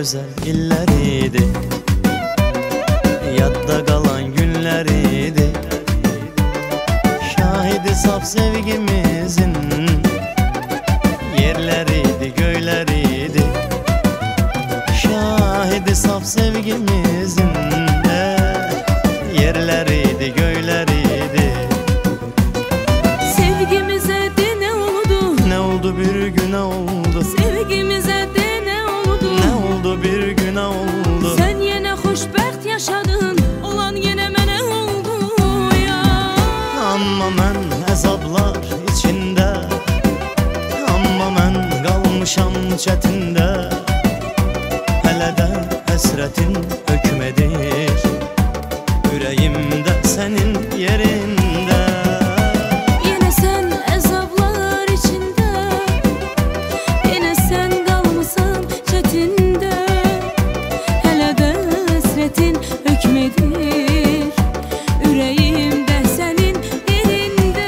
güzel illeriydi, yadda kalan günleriydi. Şahidi saf sevgimizin yerleriydi, göyleriydi. Şahidi saf sevgimizin yerleriydi, göyleriydi. Sevgimize de ne oldu? Ne oldu bir güne oldu? Sevgimize de ne oldu? Ne oldu bir güne oldu? Sen yine hoşbəxt yaşadın, olan yine mene oldu ya. Amma mən əzablar içində, amma mən qalmışam çətində. Hələ də həsrətin hökm edir ürəyimdə sənin yerində. Yine sen azaplar içinde, yine sen kalmışsın çetinde. Hele de hasretin hükmedir yüreğimde senin yerinde.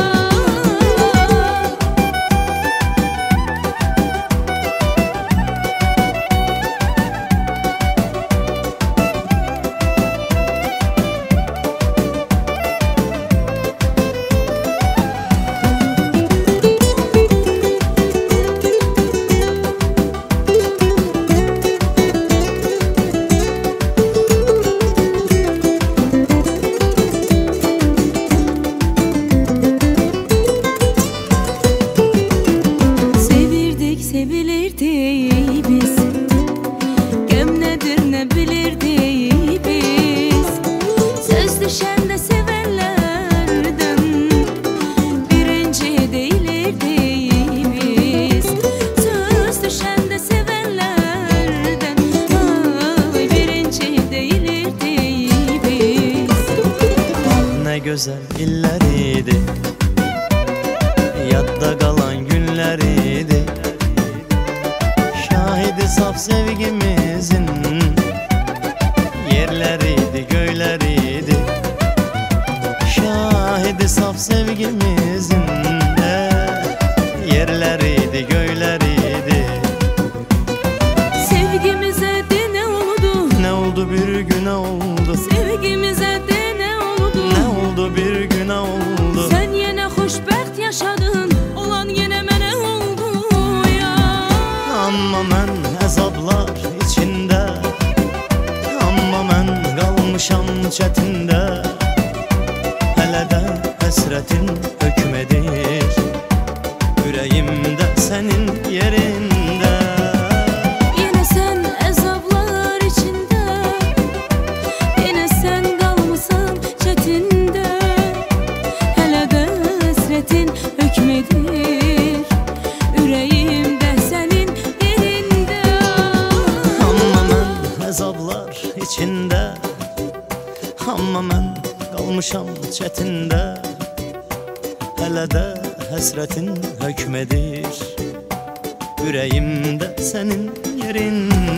Sevilirdik biz, gem nedir ne bilirdik biz. Söz düşen de sevenlerden birinci değilirdik biz. Söz düşen de sevenlerden birinci değilirdik biz. Ne güzel illeriydi, yadda kalan günleriydi. Şahidi saf sevgimizin yerleriydi, göyleriydi. Şahidi saf sevgimizin yerleriydi, göyleriydi. Sevgimize de ne oldu? Ne oldu bir güne oldu? Sevgimize de ne oldu? Ne oldu bir güne oldu? Sen yine hoşbəxt yaşadın, olan yine mene oldu ya. Amma mən əzablar içində, amma mən qalmışam çətində. Hələ də həsrətin hökm edir ürəyimdə sənin yerində. Yine sen azaplar içinde, yine sen kalmışsın çetinde. Hele de hasretin hükmedir yüreğimde senin yerinde. Amma mən əzablar içində, amma mən qalmışam çətində. Hələ də həsrətin hökm edir ürəyimdə sənin yerində.